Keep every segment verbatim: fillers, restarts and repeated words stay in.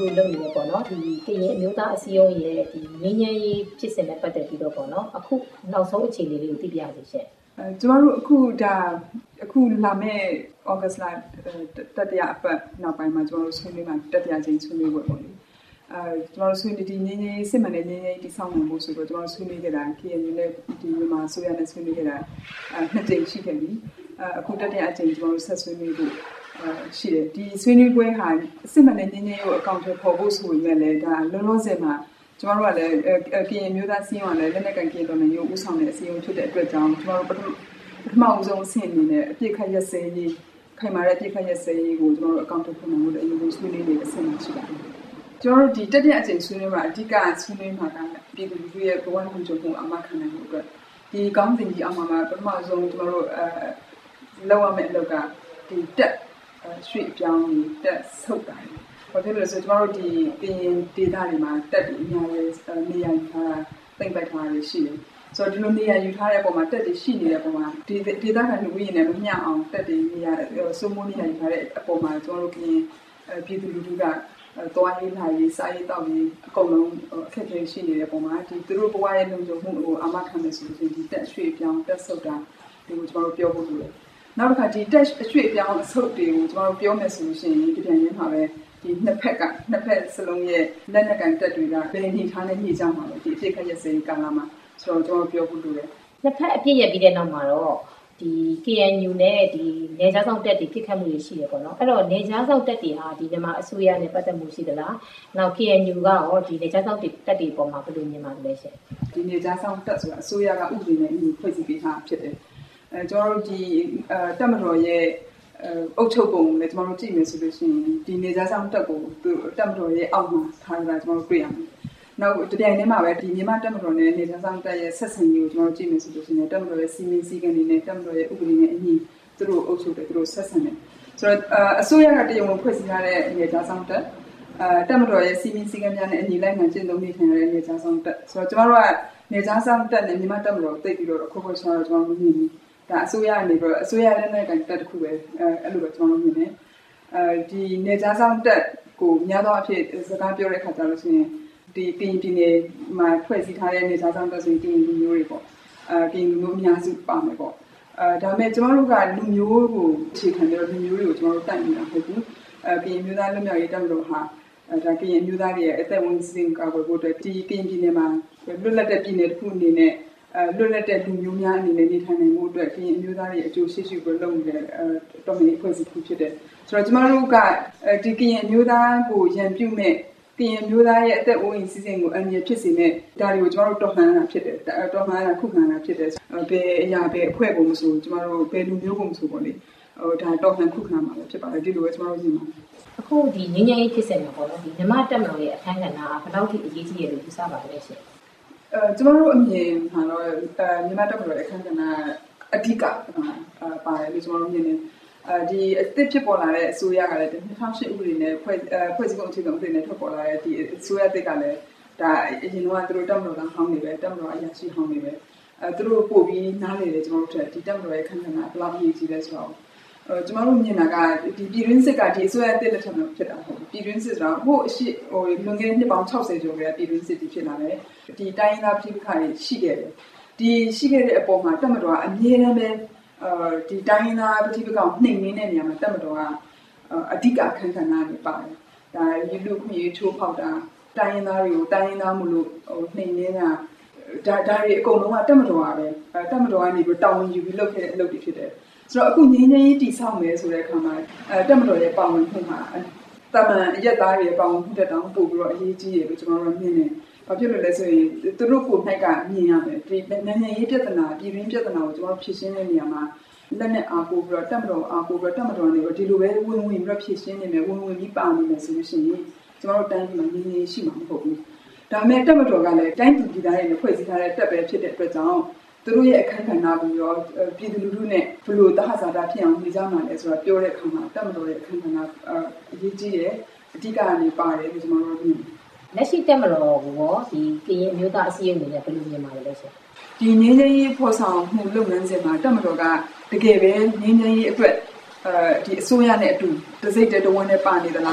လုပ်နေရပေါ့နော်ဒီကရင်အမျိုးသားအစည်းအရုံးရဲ့ဒီငင်းငယ်ရေးဖြစ်စဉ်နဲ့ပတ်သက်ပြီးတော့ပေါ့နော်အခုနောက်ဆုံးအခြေအနေလေးကိုသိပြရစီရှင်အဲကျမတို့အခုဒါအခုလာမယ့်ဩဂတ်လတတိယအပတ်နောက်ပိုင်းမှာကျမတို့ဆွေးနွေးမှာတတိယချိန်ဆွေးနွေးပွဲပေါ့လေအဲကျမတို့ဆွေးနွေးဒီငင်းငယ်စစ်မှန်တဲ့ငင်းငယ်တိဆောက်နိုင်ဖို့ဆိုတော့ကျမတို့ဆွေးနွေးခဲ့တာ K N U နဲ့ဒီမြန်မာဆိုရနဲ့ဆွေးနွေးခဲ့တာအဲနှစ်ကြိမ်ရှိခဲ့ပြီအခုတတိယအကြိမ်ကျမတို့ဆက်ဆွေးနွေးဖို့ရှိတယ်ဒီဆွေးနွေးပွဲဟာစစ်မှန်တဲ့ငင်းငယ်ကိုအကောင့်ထဲပေါ်ဖို့ဆိုရင်လည်းဒါလုံးလုံးစင်မှာကျမတို့ကလည်းကရင်မျိုးသားစီးရင်ကလည်းလက်နက်ကန်ကရင်တော်နယ်မျိုးဥဆောင်တဲ့အစည်းအဝေးဖြစ်တဲ့အတွက်ကြောင့်ကျမတို့ပထမပထမဦးဆုံးအဆင့်အနေနဲ့အပြစ်ခတ်ရက်စဲရေးခိုင်မာတဲ့အပြစ်ခတ်ရက်စဲရေးကိုကျမတို့အကောင့်ထဲပေါ်မှာလို့အရင်ကဆွေးနွေးနေတဲ့အဆင့်မှာရှိပါတယ်ကျမတို့ဒီတတိယအကြိမ်ဆွေးနွေးမှာအဓိကဆွေးနွေးမှာကပြည်သူလူထုရဲ့ဘဝလုံခြုံမှုအမှခံနိုင်မှုအတွက်ဒီကောင်းစဉ်ကြီးအမှမှာပထမဆုံးကျမတို့အဲလောက်ရမယ့်အလုပ်ကဒီတက်ရွှေ့ပြောင်းတက်ဆုတ်တာဘာဖြစ်လို့လဲဆိုတော့ကျမတို့ဒီကရင်ဒေသတွေမှာတက်ပြီးအများကြီးနေရာယူထားတာသိမ့်ပိုက်ထားတာရှိတယ်ဆိုတော့ဒီလိုနေရာယူထားတဲ့အပေါ်မှာတက်တွေရှိနေတဲ့အပေါ်မှာဒီဒေသခံလူဦးရေနဲ့မမျှအောင်တက်တွေနေရာစိုးမိုးနေရာယူထားတဲ့အပေါ်မှာကျမတို့ကရင်ပြည်သူလူထုကသွားရေးလာရေးစားရေးတောက်ရေးအကုန်လုံးအခက်အခဲရှိနေတဲ့အပေါ်မှာဒီသူတို့ဘဝရဲ့လုံခြုံမှုကိုအာမခံမယ်ဆိုလို့ဒီတက်ရွှေ့ပြောင်းတက်ဆုတ်တာဒီကိုကျမတို့ပြောဖို့လိုတယ်နောက်တစ်ခါဒီတက်ရွှေ့ပြောင်းအဆုတ်တွေကိုကျမတို့ပြောမယ်ဆိုလို့ရှိရင်ဒီပြန်ရင်းမှာပဲဒီနှစ်ဖက်ကနှစ်ဖက်စလုံးရဲ့လက်နက်ကန်တက်တွေကဘယ်နေထားနဲ့ညှိကြမှာလဲဒီအဖြစ်ခက်ရစေကာလမှာဆိုတော့ကျွန်တော်ပြောဖို့လိုတယ်နှစ်ဖက်အပြည့်ရပြီးတဲ့နောက်မှာတော့ဒီ K N U နဲ့ဒီနေကြားဆောင်တက်တွေပြစ်ခတ်မှုတွေရှိတယ်ပေါ့နော်အဲ့တော့နေကြားဆောင်တက်တွေဟာဒီမြန်မာအစိုးရနဲ့ပတ်သက်မှုရှိသလားနောက် K N U ကရောဒီနေကြားဆောင်တက်တွေပေါ်မှာဘယ်လိုမြင်ပါလဲရှင်ဒီနေကြားဆောင်တက်ဆိုတာအစိုးရကဥပဒေနဲ့အညီဖွဲ့စည်းပေးထားဖြစ်တယ်အဲကျွန်တော်တို့ဒီအဲတက်မတော်ရဲ့အုပ်ချုပ်ပုံလည်းကျွန်တော်တို့ကြည့်မယ်ဆိုလို့ရှိရင်ဒီနေကြားဆောင်တက်ကိုသူတက်မတော်ရဲ့အောက်မှာထားတာကျွန်တော်တို့တွေ့ရမယ်။နောက်တပြိုင်တည်းမှာပဲဒီမြန်မာတက်မတော်နဲ့နေကြားဆောင်တက်ရဲ့ဆက်ဆံရေးကိုကျွန်တော်တို့ကြည့်မယ်ဆိုလို့ရှိရင်တက်မတော်ရဲ့စီမင်းစည်းကမ်းတွေနဲ့တက်မတော်ရဲ့ဥပဒေနဲ့အညီသူတို့အုပ်ချုပ်တယ်သူတို့ဆက်ဆံတယ်။ဆိုတော့အစိုးရကတရားဝင်ဖွဲ့စည်းထားတဲ့နေကြားဆောင်တက်အဲတက်မတော်ရဲ့စီမင်းစည်းကမ်းများနဲ့အညီလိုက်မှကျင့်သုံးနေထိုင်ရတဲ့နေကြားဆောင်တက်ဆိုတော့ကျွန်တော်တို့ကနေကြားဆောင်တက်နဲ့မြန်မာတက်မတော်တိတ်ပြီးတော့အခုခုဆောတော့ကျွန်တော်တို့မြင်ပြီးဒါအစိုးရအနေနဲ့အစိုးရလည်းနဲ့တက်တစ်ခုပဲအဲအဲ့လိုပဲကျွန်တော်တို့မြင်တယ်အဲဒီနေကြားဆောင်တက်ကိုများသောအားဖြင့်စကားပြောတဲ့အခါကျလို့ရှိရင်ဒီကရင်ပြည်နယ်မှာဖွဲ့စည်းထားတဲ့နေကြားဆောင်တက်ဆိုရင်ကရင်လူမျိုးတွေပေါ့အဲကရင်လူမျိုးအများစုပါမယ်ပေါ့အဲဒါပေမဲ့ကျွန်တော်တို့ကလူမျိုးကိုအခြေခံပြီးတော့လူမျိုးတွေကိုကျွန်တော်တို့တတ်နေတာမဟုတ်ဘူးအဲကရင်မျိုးသားလူမျိုးရေးတက်လို့ဟာအဲဒါကရင်မျိုးသားတွေရဲ့အသက်ဝင်စဉ်ကာကွယ်ဖို့အတွက်ဒီကရင်ပြည်နယ်မှာလွတ်လပ်တဲ့ပြည်နယ်တစ်ခုအနေနဲ့အဲလွတ်လပ်တဲ့လူမျိုးများအနေနဲ့နေထိုင်နိုင်မှုအတွက်ကရင်အမျိုးသားတွေအကျိုးရှိရှိကိုလုပ်နေတဲ့တော်မီအဖွဲ့အစည်းဖြစ်တဲ့ဆိုတော့ကျမတို့ကဒီကရင်အမျိုးသားကိုရန်ပြုမဲ့ကရင်မျိုးသားရဲ့အသက်အိုးအိမ်စီစဉ်ကိုအမြဲဖြစ်စေနဲ့ဒါတွေကိုကျမတို့တော်လှန်ရတာဖြစ်တယ်တော်လှန်ရတာခုခံရတာဖြစ်တယ်ဘယ်အရာဘယ်အဖွဲ့ကိုမဆိုကျမတို့ဘယ်လူမျိုးကိုမဆိုပေါ့လေဟိုဒါတော်လှန်ခုခံမှာဖြစ်ပါတယ်ဒီလိုပဲကျမတို့ညီမအခုဒီငင်းငယ်ရေးဖြစ်စဉ်မှာပေါ့နော်ဒီမြန်မာတက်မတော်ရဲ့အခမ်းအနားကဘယ်လောက်ထိအရေးကြီးရလို့ယူဆပါလဲရှင်အဲကျမတို့အမြင်မှာတော့မြန်မာတက်မတော်ရဲ့အခမ်းအနားအဓိကပါတယ်လို့ကျမတို့မြင်နေအဲဒီအသစ်ဖြစ်ပေါ်လာတဲ့အစိုးရကလည်းနှစ်ထောင်ရှစ်ဥပဒေနဲ့ဖွဲ့ဖွဲ့စည်းပုံအခြေခံဥပဒေနဲ့ထွက်ပေါ်လာတဲ့ဒီအစိုးရအသစ်ကလည်းဒါအရင်ကသူတို့တက်မတော်ကဟောင်းနေပဲတက်မတော်အရာရှိဟောင်းနေပဲအဲသူတို့ပို့ပြီးနားလေတယ်ကျမတို့ထက်ဒီတက်မတော်ရဲ့အခမ်းအနားဘယ်လောက်အရေးကြီးလဲဆိုတော့အဲကျမတို့မြင်တာကဒီပြည်တွင်းစစ်ကဒီအစိုးရအသစ်လက်ထက်မှာဖြစ်တာဟုတ်ပြည်တွင်းစစ်ဆိုတာဟိုအရှိဟိုလွန်ခဲ့တဲ့နှစ်ပေါင်း၆၀ကျော်ကပြည်တွင်းစစ်တည်ဖြစ်လာတယ်ဒီတိုင်းရင်းသားပြည်ပခါတွေရှိခဲ့တယ်ဒီရှိခဲ့တဲ့အပေါ်မှာတက်မတော်ကအမြဲတမ်းပဲအဲဒီတိုင်းရင်းသားပြည်ပကောင်နှိမ်နှင်းတဲ့နေရာမှာတက်မတော်ကအဓိကအခန်းကဏ္ဍနေပါတယ်ဒါရလူခွင့်ရေးချိုးဖောက်တာတိုင်းရင်းသားတွေကိုတိုင်းရင်းသားမလို့ဟိုနှိမ်နှင်းတာဒါဒါတွေအကုန်လုံးကတက်မတော်ကပဲတက်မတော်ကနေပြီးတောင်းဝင်ယူပြီးလုပ်ခဲ့တဲ့အလုပ်တွေဖြစ်တယ်ဆိုတော့အခုငင်းငင်းကြီးတည်ဆောက်မယ်ဆိုတဲ့အခါမှာအဲတက်မတော်ရဲ့ပါဝင်မှုမှာတမန်အရက်သားတွေပါဝင်မှုတက်တောင်ပို့ပြီးတော့အရေးကြီးတယ်လို့ကျွန်တော်တို့မြင်နေဘာဖြစ်လို့လဲဆိုရင်သူတို့ကိုယ်၌ကမြင်ရမယ်ဒီနိုင်ငံရေးပြဿနာပြည်တွင်းပြဿနာကိုကျွန်တော်ဖြေရှင်းတဲ့နေရာမှာလက်နဲ့အားကိုပြီးတော့တက်မတော်အားကိုပြီးတော့တက်မတော်နေပြီးဒီလိုပဲဝင်ဝင်ပြီးတော့ဖြေရှင်းနေမယ်ဝင်ဝင်ပြီးပါနေမယ်ဆိုလို့ရှိရင်ကျွန်တော်တို့တိုင်းပြည်မှာငြင်းငြင်းရှိမှာမဟုတ်ဘူးဒါပေမဲ့တက်မတော်ကလည်းတိုင်းသူပြည်သားတွေနဲ့ဖွဲ့စည်းထားတဲ့တက်ပဲဖြစ်တဲ့အတွက်ကြောင့်သူတို့ရဲ့အခန်းကဏ္ဍကိုရောပြည်သူလူထုနဲ့ဘယ်လိုတဟဇာတာဖြစ်အောင်နေကြမှာလဲဆိုတာပြောတဲ့အခါမှာတက်မတော်ရဲ့အခန်းကဏ္ဍအရေးကြီးတယ်အဓိကနေပါတယ်လို့ကျွန်တော်တို့မြင်လက်ရှိတက်မတော်ကိုရောဒီကရင်မျိုးသားအစည်းအရုံးနဲ့ဘယ်လိုမြင်ပါလဲရှင်ဒီငင်းငင်းရေးဖော်ဆောင်မှုလုပ်ငန်းစဉ်မှာတက်မတော်ကတကယ်ပဲငင်းငင်းရေးအတွက်အဲဒီအစိုးရနဲ့အတူတစိတ်တဝန်းနဲ့ပါနေသလားဒ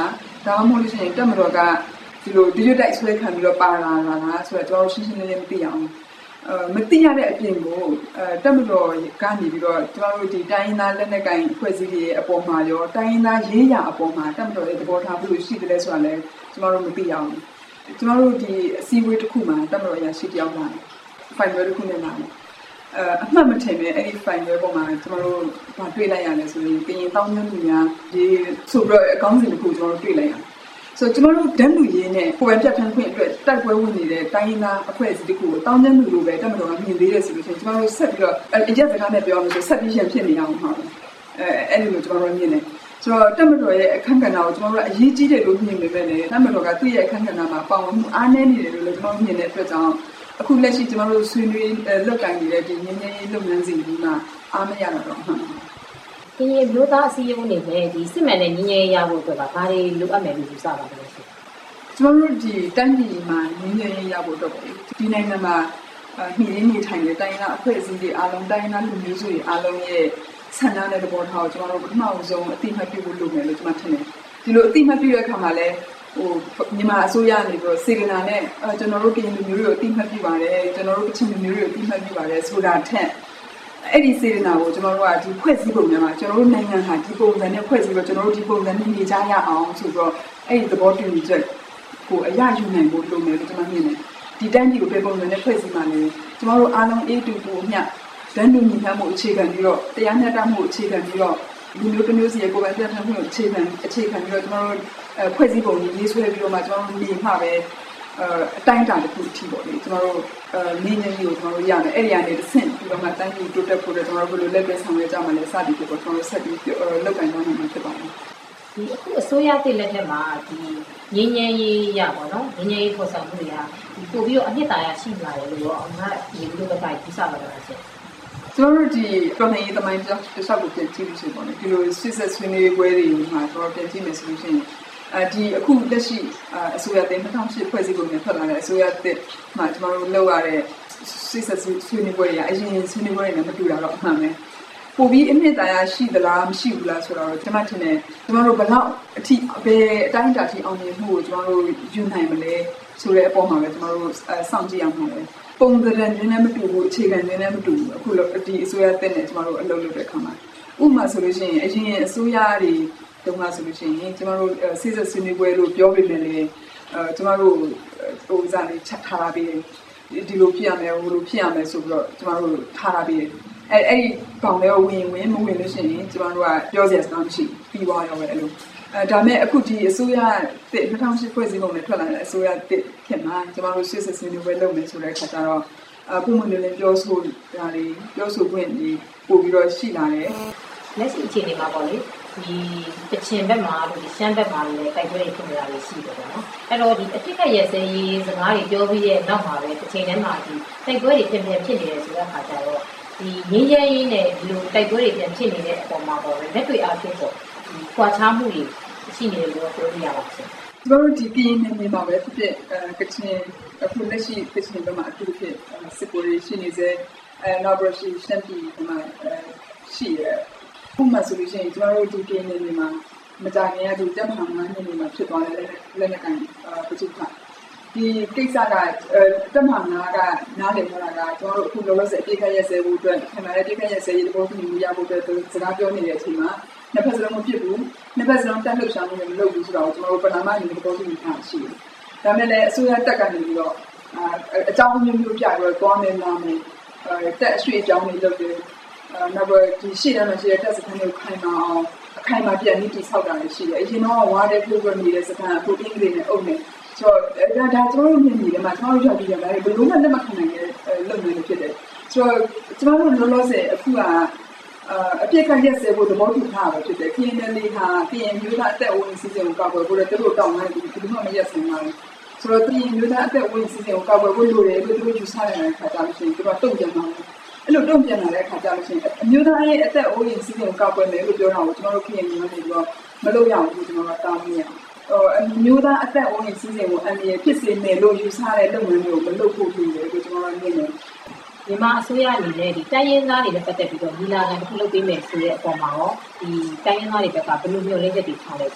ဒါမှမဟုတ်လို့ရှိရင်တက်မတော်ကဒီလိုဒီလိုတိုက်ဆွဲခံပြီးတော့ပါလာတာလားဆိုတော့ကျွန်တော်ရှင်းရှင်းလင်းလင်းမသိအောင်အဲမသိရတဲ့အပြင်ကိုအဲတက်မတော်ကနေပြီးတော့ကျွန်တော်တို့ဒီတိုင်းရင်းသားလက်နက်ကိုင်ဖွဲ့စည်းတွေအပေါ်မှာရောတိုင်းရင်းသားရေးရာအပေါ်မှာတက်မတော်ရဲ့သဘောထားဘယ်လိုရှိသလဲဆိုတာလည်းကျွန်တော်တို့မသိအောင်ကျွန်တော်တို့ဒီအစည်းအဝေးတစ်ခုမှာတက်မတော်အရာရှိတယောက်လာတယ်ဖိုင်ဝဲတစ်ခုနဲ့လာတယ်အဲအမှတ်မထင်ပဲအဲ့ဒီ file တွေပေါ်မှာကျွန်တော်တို့ဗာတွေ့လိုက်ရတယ်ဆိုရင်ကရင်တောင်းမြမှုများဒီဆိုပြီးတော့အကောင့်စီတစ်ခုကျွန်တော်တို့တွေ့လိုက်ရတယ်ဆိုကျွန်တော်တို့ဓာတ်လူရင်းနဲ့ကိုယ်ပိုင်ပြတ်ထန်းခွင့်အတွက်တိုက်ပွဲဝင်နေတဲ့တိုင်းရင်းသားအဖွဲ့အစည်းတစ်ခုကိုတောင်းမြမှုလိုပဲတက်မတော်ကမြင်သေးတယ်ဆိုလို့ရှိရင်ကျွန်တော်တို့ဆက်ပြီးတော့အရက်စကားနဲ့ပြောရမယ်ဆိုဆက်ပြီးရန်ဖြစ်နေအောင်မှာအဲအဲ့ဒီလိုကျွန်တော်တို့မြင်တယ်ဆိုတော့တက်မတော်ရဲ့အခန်းကဏ္ဍကိုကျွန်တော်တို့အရေးကြီးတယ်လို့မြင်ပေမဲ့လည်းတက်မတော်ကသူ့ရဲ့အခန်းကဏ္ဍမှာပါဝင်မှုအားနည်းနေတယ်လို့လည်းကျွန်တော်မြင်တဲ့အတွက်ကြောင့်အခုလက်ရှိကျွန်တော်တို့ဆွေးနွေးလုပ်ကိုင်နေတဲ့ဒီငင်းငင်းရေးလုပ်ငန်းစဉ်ကြီးမှာအားမရတော့ဟုတ်ကင်းရဲ့မျိုးသားအစည်းအဝေးနေပဲဒီစစ်မှန်တဲ့ငင်းငင်းရဖို့အတွက်ကဘာတွေလိုအပ်မယ်လို့ယူဆပါလဲရှင်ကျွန်တော်တို့ဒီတိုင်းပြည်မှာငင်းငင်းရေးရဖို့အတွက်ပေါ့ဒီနိုင်ငံမှာနှီးရင်းနေထိုင်တဲ့တိုင်းရင်းသားအဖွဲ့အစည်းတွေအားလုံးတိုင်းရင်းသားလူမျိုးစုတွေအားလုံးရဲ့ဆန္ဒနဲ့သဘောထားကိုကျွန်တော်တို့ပထမဆုံးအသိမှတ်ပြုဖို့လုပ်မယ်လို့ကျွန်မထင်တယ်ဒီလိုအသိမှတ်ပြုတဲ့အခါမှာလည်းဟိုမြန်မာအစိုးရနေပြီးစေကနာနဲ့ကျွန်တော်တို့ပြည်သူမျိုးတွေကိုအသိမှတ်ပြုပါတယ်ကျွန်တော်တို့ကချင်မျိုးတွေကိုအသိမှတ်ပြုပါတယ်ဆိုတာထက်အဲ့ဒီစေကနာကိုကျွန်တော်တို့ကဒီဖွဲ့စည်းပုံမှာကျွန်တော်တို့နိုင်ငံဟာဒီပုံစံနဲ့ဖွဲ့စည်းပြီးကျွန်တော်တို့ဒီပုံစံနဲ့နေကြရအောင်ဆိုတော့အဲ့ဒီသဘောတူညီချက်ကိုအရယူနိုင်ဖို့လုပ်မယ်လို့ကျွန်တော်မြင်တယ်ဒီတိုင်းပြည်ကိုပြည်ပုံစံနဲ့ဖွဲ့စည်းမှလည်းကျွန်တော်တို့အားလုံးအေးတူတူအမျှတန်းတူညီမျှမှုအခြေခံပြီးတော့တရားမျှတမှုအခြေခံပြီးတော့လူမျိုးတစ်မျိုးစီရဲ့ကိုယ်ပိုင်ပြဋ္ဌာန်းမှုအခြေခံအခြေခံပြီးတော့ကျွန်တော်တို့ဖွဲ့စည်းပုံကြီးရေးဆွဲပြီးတော့မှကျွန်တော်တို့နေမှပဲအတိုင်းအတာတစ်ခုအထိပေါ့လေကျွန်တော်တို့နေနေကြီးကိုကျွန်တော်တို့ရမယ်အဲ့ဒီကနေတစ်ဆင့်ပြီးတော့မှတိုင်းပြည်တိုးတက်ဖို့အတွက်ကျွန်တော်တို့ဘယ်လိုလက်ပဲဆောင်ရွက်ကြမှာလဲစသည်ဖြစ်ပေါ့ကျွန်တော်တို့ဆက်ပြီးလုပ်ကိုင်သွားနိုင်မှာဖြစ်ပါမယ်ဒီအခုအစိုးရသစ်လက်ထက်မှာဒီငင်းငင်းရေးရပါတော့ငင်းငင်းရေးပေါ်ဆောင်မှုတွေကပို့ပြီးတော့အနှစ်သာရရှိလာတယ်လို့ရောအမှန်ဒီလိုပဲယူဆပါလားရှင်ကျွန်တော်တို့ဒီပြည်နယ်သမိုင်းတစ်လျှောက်ကိုပြန်ကြည့်လို့ရှိပေါ့လေဒီလိုစစ်ဆက်ဆွေးနွေးပွဲတွေမှာကျွန်တော်ပြန်ကြည့်မယ်ဆိုလို့ရှိရင်အဲဒီအခုလက်ရှိအစိုးရတဲ့၂၀၀၈ဖွဲ့စည်းပုံနဲ့ထွက်လာတဲ့အစိုးရတဲ့မှာကျွန်တော်တို့လောက်ရတဲ့စစ်ဆက်ဆွေးနွေးပွဲတွေအရင်ဆွေးနွေးပွဲတွေနဲ့မတူတာတော့အမှန်ပဲပိုပြီးအနှစ်သာရရှိသလားမရှိဘူးလားဆိုတော့ကျွန်မထင်တယ်ကျွန်တော်တို့ဘလောက်အထိဘယ်အတိုင်းအတာထိအောင်မြင်မှုကိုကျွန်တော်တို့ယူနိုင်မလဲဆိုတဲ့အပေါ်မှာပဲကျွန်တော်တို့စောင့်ကြည့်အောင်ပါပဲပုံစံနဲ့နည်းနည်းမတူဘူးအခြေခံနည်းနည်းမတူဘူးအခုဒီအစိုးရတဲ့နဲ့ကျွန်တော်တို့အလုပ်လုပ်တဲ့အခါမှာဥပမာဆိုလို့ရှိရင်အရင်အစိုးရတွေတုန်းကဆိုလို့ရှိရင်ကျွန်တော်တို့စစ်စစ်ဆွေးနွေးပွဲလို့ပြောပေမဲ့လည်းအဲကျွန်တော်တို့ဟိုစားလေးချက်ထားပြီးဒီလိုဖြစ်ရမယ်ဟိုလိုဖြစ်ရမယ်ဆိုပြီးတော့ကျွန်တော်တို့ထားတာပြီးအဲအဲ့ဒီကောင်လေးဝင်ဝင်မဝင်လို့ရှိရင်ကျွန်တော်တို့ကပြောစရာစကားမရှိပြီးသွားရောပဲအဲ့လိုအဲဒါမဲ့အခုဒီအစိုးရတဲ့၂၀၀၈ဖွဲ့စည်းပုံနဲ့ထွက်လာတဲ့အစိုးရတဲ့ခင်မှာကျွန်တော်တို့စစ်စစ်ဆွေးနွေးပွဲလုပ်မယ်ဆိုတဲ့အခါကျတော့အပုံမှန်လည်းပြောဆိုတာတွေပြောဆိုခွင့်တွေပို့ပြီးတော့ရှိလာတယ်လက်ရှိအခြေအနေမှာပေါ့လေဒီတချင်ဘက်မှာတို့ဒီရှမ်းဘက်မှာလည်းတိုက်ပွဲတွေဖြစ်နေတာတွေရှိတယ်ပေါ့နော်အဲ့တော့ဒီအဖြစ်ခက်ရဲ့စရေးစကားတွေပြောပြီးတဲ့နောက်မှာပဲတစ်ချိန်တည်းမှာဒီတိုက်ပွဲတွေပြန်ပြန်ဖြစ်နေတယ်ဆိုတဲ့အခါကျတော့ဒီငင်းရဲရေးနဲ့ဒီလိုတိုက်ပွဲတွေပြန်ဖြစ်နေတဲ့အပေါ်မှာပေါ့လေလက်တွေ့အားဖြင့်ပေါ့ဒီကွာခြားမှုတွေရှိနေတယ်လို့ပြောလို့ရပါ့ရှင်ကျွန်တော်တို့ဒီကင်းနေနေမှာပဲဖြစ်ဖြစ်အဲကချင်အခုလက်ရှိကချင်ဘက်မှာအထူးဖြစ်စစ်ပွဲရှိနေစေအဲနောက်ပြီးရှမ်းပြည်မှာရှိရဥပမာဆိုလို့ရှိရင်ကျွန်တော်တို့ဒီကင်းနေနေမှာမကြခင်ကဒီတက်မှန်မှန်းနေနေမှာဖြစ်သွားတယ်လက်လက်ကန်ပစုခဒီကိစ္စကတက်မှန်နာကနားလည်ထားတာကကျွန်တော်တို့အခုလောလောဆယ်အပြည့်ခရက်ဆဲဖို့အတွက်ခင်ဗျားရဲ့အပြည့်ခရက်ဆဲရေးတဘောတူညီရဖို့အတွက်စကားပြောနေတဲ့အချိန်မှာနှစ်ဖက်စလုံးမဖြစ်ဘူးနှစ်ဖက်စလုံးတက်လှုပ်ရှားမှုတွေမလုပ်ဘူးဆိုတော့ကျွန်တော်တို့ပဏာမအနေနဲ့တဘောတူညီထားရှိတယ်ဒါမဲ့လည်းအစိုးရတက်ကနေပြီးတော့အကြောင်းမျိုးမျိုးပြပြီးတော့သွားမယ်နားမယ်တက်အရွှေ့အကြောင်းတွေလုပ်တယ်နောက်ပြီးဒီရှေ့တန်းမှာရှိတဲ့တက်စခန်းတွေကိုခိုင်မာအောင်အခိုင်မာပြန်ပြီးတိဆောက်တာလည်းရှိတယ်အရင်တော့ဝါတဲ့ program နေတဲ့စခန်းကိုအင်္ဂလိပ်နဲ့အုပ်နေဆိုတော့ဒါဒါကျွန်တော်တို့မြင်နေတယ်မှာကျွန်တော်တို့ရောက်ပြီးတယ်ဒါဘယ်လိုမှလက်မခံနိုင်တဲ့လုပ်နေလို့ဖြစ်တယ်ဆိုတော့ကျွန်တော်တို့လောလောဆယ်အခုကအပြည့်ခက်ရက်စဲဖို့သဘောတူထားတာဖြစ်တယ် K N L ဟာ K N U ကအသက်အဝင်စီစဉ်ကိုကောက်ွယ်ဖို့လည်းသူတို့တောင်းနိုင်တယ်ဒီလိုမှမရက်စင်ပါဘူးဆိုတော့ K N U ကအသက်အဝင်စီစဉ်ကိုကောက်ွယ်ဖို့လိုတယ်လို့သူတို့ယူဆနေတဲ့အခါကျလို့ရှိရင်သူတို့တုံ့ပြန်မှာအဲ့လိုတုံ့ပြန်လာတဲ့အခါကျလို့ရှိရင်အမျိုးသားရဲ့အသက်အိုးရင်စီစဉ်ကိုကောက်ွယ်မယ်လို့ပြောတာကိုကျွန်တော်တို့ K N U ကနေပြီးတော့မလုပ်ရဘူးကျွန်တော်တို့တားမြင်အောင်ဟိုအမျိုးသားအသက်အိုးရင်စီစဉ်ကိုအန္တရာယ်ဖြစ်စေမယ်လို့ယူဆတဲ့လုပ်ငန်းမျိုးကိုမလုပ်ဖို့ဖြစ်တယ်လို့ကျွန်တော်တို့မြင်တယ်မြန်မာအစိုးရအနေနဲ့ဒီတိုင်းရင်းသားတွေနဲ့ပတ်သက်ပြီးတော့ဒီလာခံတစ်ခုလုပ်ပေးမယ်ဆိုတဲ့အပေါ်မှာရောဒီတိုင်းရင်းသားတွေဘက်ကဘယ်လိုမျိုးလေးချက်တွေထားလဲဆို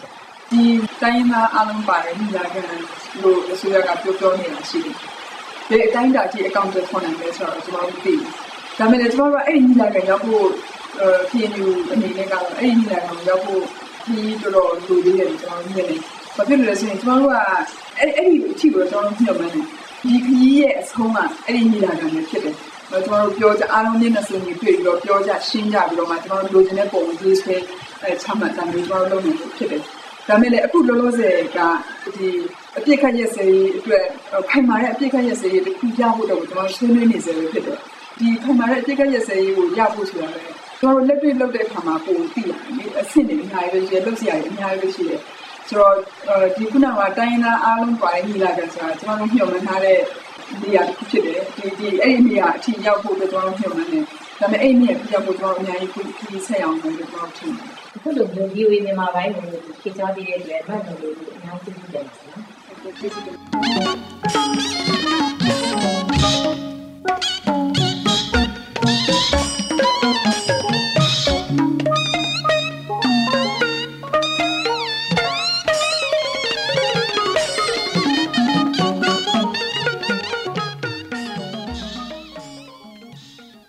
ဒီတိုင်းသားအလုံးပါတယ်ညီလာခံလို့အစိုးရကပြောပြောနေတာရှိတယ်။ဒီအတိုင်းတာကြီးအကောင့်တွေထွန်းနိုင်တယ်ဆိုတော့ကျွန်တော်တို့သိ။ဒါပေမဲ့ကျွန်တော်တို့အဲ့ဒီညီလာခံရောက်ဖို့အဲ P N U အနေနဲ့ကတော့အဲ့ဒီညီလာခံရောက်ဖို့ဒီတော်တော်လူတွေရတယ်ကျွန်တော်တို့မြင်နေ။ဘာဖြစ်လို့လဲဆိုရင်ကျွန်တော်တို့ကအဲ့အဲ့ဒီအထီကိုကျွန်တော်တို့ညှို့မှန်းတယ်။ဒီခကြီးရဲ့အဆုံးကအဲ့ဒီညီလာခံနဲ့ဖြစ်တယ်။ကျွန်တော်တို့ပြောကြအားလုံးနဲ့ဆွေးနွေးတွေ့ပြီးတော့ပြောကြရှင်းကြပြီးတော့မှကျွန်တော်တို့လိုချင်တဲ့ပုံစံတွေဆွဲအဲချမှတ်တာမျိုးကျွန်တော်တို့လုပ်နေလို့ဖြစ်တယ်။ဒါမဲ့လည်းအခုလောလောဆယ်ကဒီအပြစ်ခတ်ရက်စဲအတွက်ဖိုင်မာတဲ့အပြစ်ခတ်ရက်စဲတခုရဖို့တော့ကျွန်တော်ဆွေးနွေးနေစေလို့ဖြစ်တယ်။ဒီဖိုင်မာတဲ့အပြစ်ခတ်ရက်စဲကိုရဖို့ဆိုတာလည်းကျွန်တော်လက်တွေ့လုပ်တဲ့အခါမှာပုံသိရတယ်လေအဆင့်တွေအများကြီးပဲရှိတယ်လုပ်စရာတွေအများကြီးပဲရှိတယ်။ဆိုတော့ဒီခုနကတိုင်းသားအားလုံးပါတဲ့ညီလာခံဆိုတာကျွန်တော်တို့ညှို့မှန်းထားတဲ့နေရာတစ်ခုဖြစ်တယ်ဒီဒီအဲ့ဒီနေရာအထိရောက်ဖို့အတွက်ကျွန်တော်ညှို့မှန်းတယ်ဒါပေမဲ့အဲ့ဒီနေရာထိရောက်ဖို့ကျွန်တော်အများကြီးခီးဆက်အောင်လုပ်လို့ကျွန်တော်ထင်တယ်အခုလိုမျိုး V O A မြန်မာပိုင်းကိုခေချားပေးတဲ့အတွက်မှတ်တော်လို့အများကြီးကျေးဇူးတင်ပါတယ်နော်ကျေးဇူးတင်